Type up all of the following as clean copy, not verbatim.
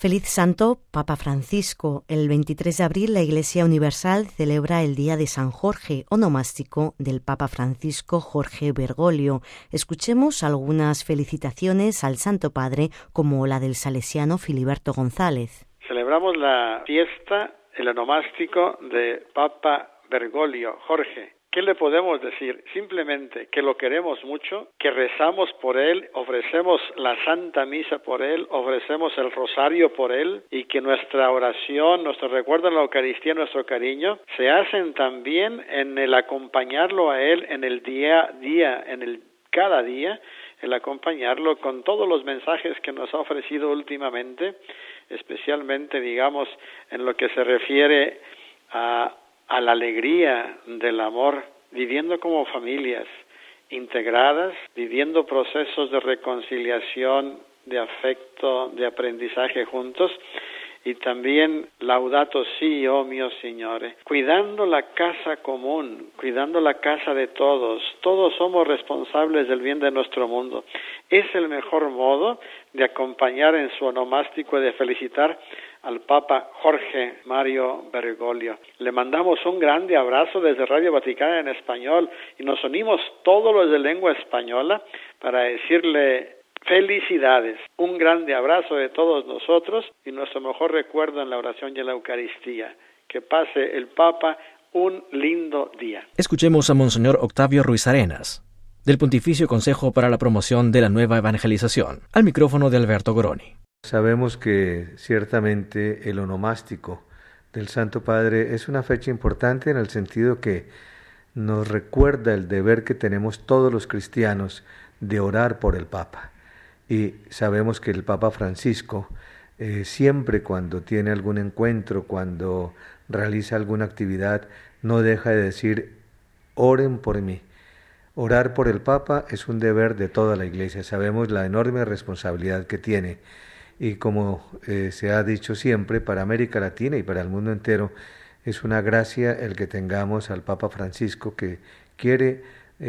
Feliz Santo, Papa Francisco. El 23 de abril la Iglesia Universal celebra el Día de San Jorge, onomástico del Papa Francisco Jorge Bergoglio. Escuchemos algunas felicitaciones al Santo Padre, como la del salesiano Filiberto González. Celebramos la fiesta, el onomástico de Papa Bergoglio, Jorge. ¿Qué le podemos decir? Simplemente que lo queremos mucho, que rezamos por él, ofrecemos la Santa Misa por él, ofrecemos el rosario por él y que nuestra oración, nuestro recuerdo en la Eucaristía, nuestro cariño, se hacen también en el acompañarlo a él en el día a día, cada día, el acompañarlo con todos los mensajes que nos ha ofrecido últimamente, especialmente, digamos, en lo que se refiere a la alegría del amor, viviendo como familias integradas, viviendo procesos de reconciliación, de afecto, de aprendizaje juntos, y también Laudato Si, oh mio Signore, cuidando la casa común, cuidando la casa de todos. Todos somos responsables del bien de nuestro mundo. Es el mejor modo de acompañar en su onomástico y de felicitar al Papa Jorge Mario Bergoglio. Le mandamos un grande abrazo desde Radio Vaticana en español y nos unimos todos los de lengua española para decirle felicidades, un grande abrazo de todos nosotros y nuestro mejor recuerdo en la oración y en la Eucaristía. Que pase el Papa un lindo día. Escuchemos a Monseñor Octavio Ruiz Arenas, del Pontificio Consejo para la Promoción de la Nueva Evangelización, al micrófono de Alberto Goroni. Sabemos que ciertamente el onomástico del Santo Padre es una fecha importante en el sentido que nos recuerda el deber que tenemos todos los cristianos de orar por el Papa. Y sabemos que el Papa Francisco siempre cuando tiene algún encuentro, cuando realiza alguna actividad, no deja de decir, oren por mí. Orar por el Papa es un deber de toda la Iglesia. Sabemos la enorme responsabilidad que tiene. Y como se ha dicho siempre, para América Latina y para el mundo entero, es una gracia el que tengamos al Papa Francisco que quiere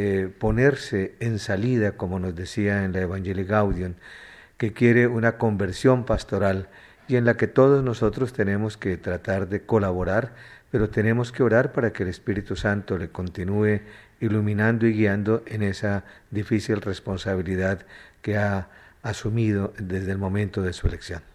ponerse en salida, como nos decía en la Evangelii Gaudium, que quiere una conversión pastoral y en la que todos nosotros tenemos que tratar de colaborar, pero tenemos que orar para que el Espíritu Santo le continúe iluminando y guiando en esa difícil responsabilidad que ha asumido desde el momento de su elección.